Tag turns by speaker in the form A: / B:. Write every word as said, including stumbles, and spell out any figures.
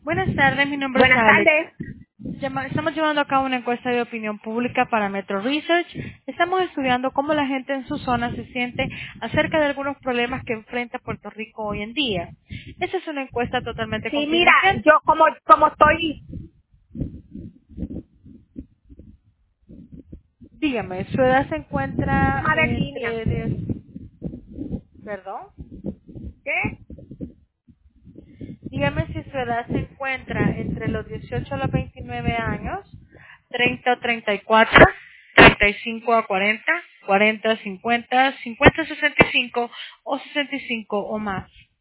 A: Buenas tardes, mi nombre es
B: Buenas
A: Alex.
B: tardes.
A: Llama- Estamos llevando a cabo una encuesta de opinión pública para Metro Research. Estamos estudiando cómo la gente en su zona se siente acerca de algunos problemas que enfrenta Puerto Rico hoy en día. Esta es una encuesta totalmente
B: Sí, mira,
A: confidencial.
B: yo como como estoy
A: Dígame, ¿su edad se encuentra
B: mal en línea.
A: entre diez... ¿Perdón?
B: ¿Qué?
A: Dígame si su edad se encuentra entre los dieciocho a los veintinueve años, treinta a treinta y cuatro, treinta y cinco a cuarenta, cuarenta a cincuenta, cincuenta a sesenta y cinco o sesenta y cinco o más.